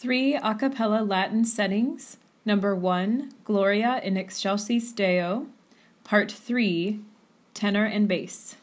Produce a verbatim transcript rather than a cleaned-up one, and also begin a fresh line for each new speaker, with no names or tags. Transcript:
Three a cappella Latin settings. Number one, Gloria in Excelsis Deo. Part three, tenor and bass.